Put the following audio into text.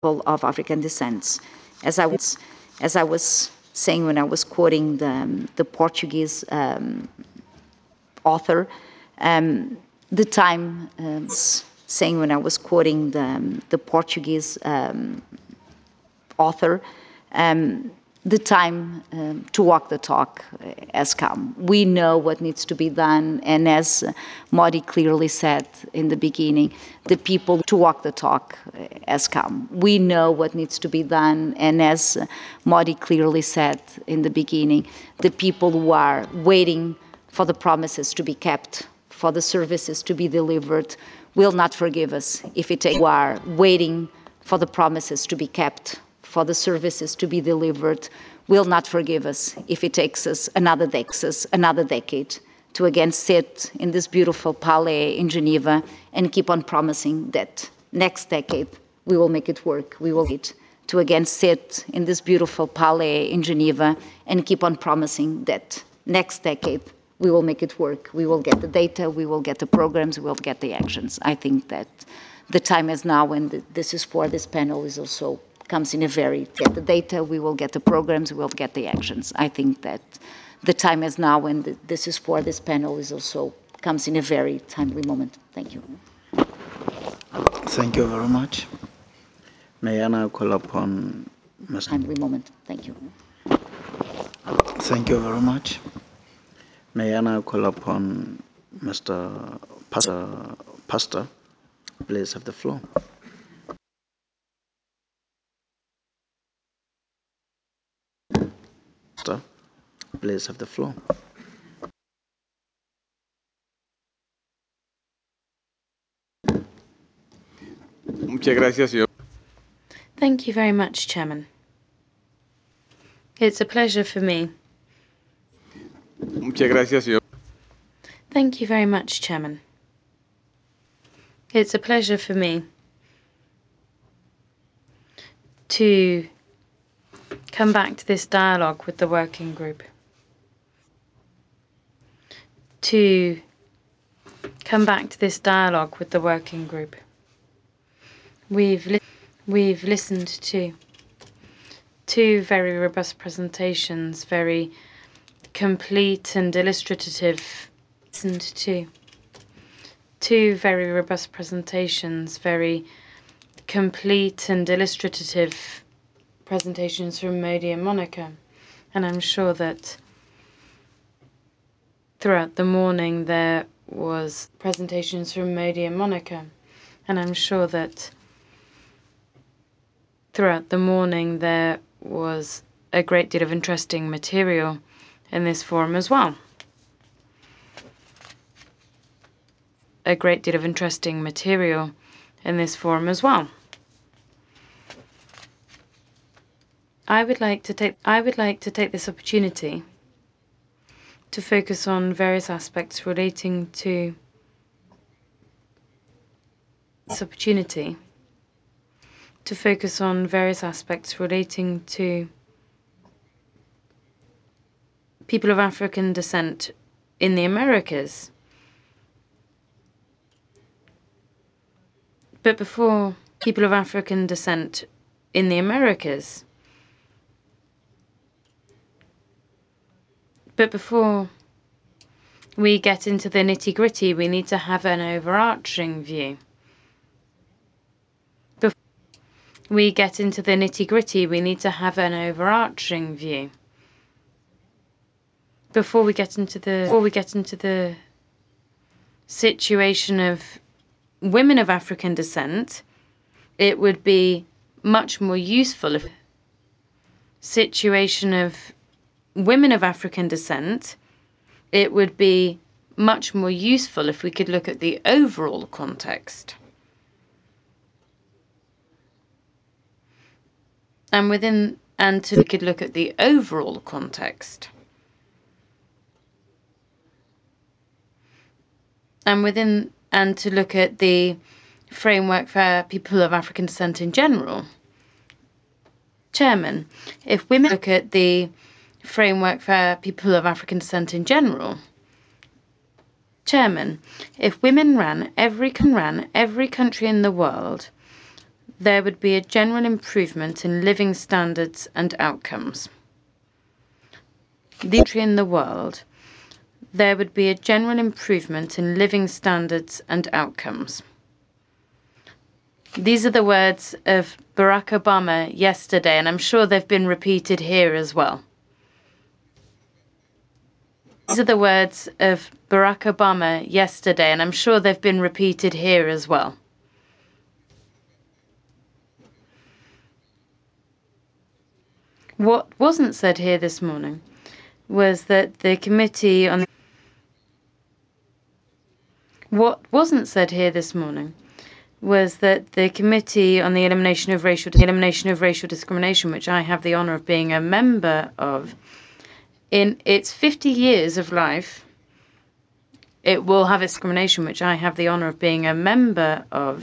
people of African descent. As I was saying when I was quoting the Portuguese author, the time saying when I was quoting the Portuguese author, the time to walk the talk has come. We know what needs to be done, and as Modi clearly said in the beginning, the people to walk the talk has come. We know what needs to be done, and as Modi clearly said in the beginning, the people who are waiting for the promises to be kept, for the services to be delivered, will not forgive us if it takes. Who are waiting for the promises to be kept, for the services to be delivered, will not forgive us if it takes us another decade to again sit in this beautiful palais in Geneva and keep on promising that next decade we will make it work. We will to again sit in this beautiful palais in Geneva and keep on promising that next decade we will make it work. We will get the data, we will get the programs, we will get the actions. I think that the time is now, and this is for this panel is also comes in a very, get the data, we will get the programs, we will get the actions. I think that the time is now, and this is for this panel is also comes in a very timely moment. Thank you. Thank you very much. May I now call upon Mr. Timely moment. Thank you. Thank you very much. May I now call upon Mr. Pastor. Please have the floor. Pastor, please have the floor. Muchas gracias, señor. Thank you very much, Chairman. It's a pleasure for me. Muchas gracias, señor. Thank you very much, Chairman. It's a pleasure for me to come back to this dialogue with the working group. To come back to this dialogue with the working group. We've listened to two very robust presentations, very complete and illustrative. Listened to two very robust presentations, very complete and illustrative presentations from Modi and Monica. And I'm sure that throughout the morning there was presentations from Modi and Monica. And I'm sure that throughout the morning there was a great deal of interesting material in this forum as well. A great deal of interesting material in this forum as well. I would like to take this opportunity to focus on various aspects relating to this opportunity to focus on various aspects relating to people of African descent in the Americas. But before people of African descent in the Americas, but before we get into the nitty-gritty, we need to have an overarching view. Before we get into the nitty-gritty, we need to have an overarching view. Before we get into the situation of women of African descent, it would be much more useful if situation of women of African descent, it would be much more useful if we could look at the overall context. We could look at the overall context. And to look at the framework for people of African descent in general. Chairman, if women look at the framework for people of African descent in general. Chairman, if women ran every country in the world, there would be a general improvement in living standards and outcomes. The country in the world, there would be a general improvement in living standards and outcomes. These are the words of Barack Obama yesterday, and I'm sure they've been repeated here as well. These are the words of Barack Obama yesterday, and I'm sure they've been repeated here as well. What wasn't said here this morning was that the Committee on the Elimination of Racial Discrimination, which I have the honour of being a member of, in its 50 years of life, it will have discrimination, which I have the honour of being a member of.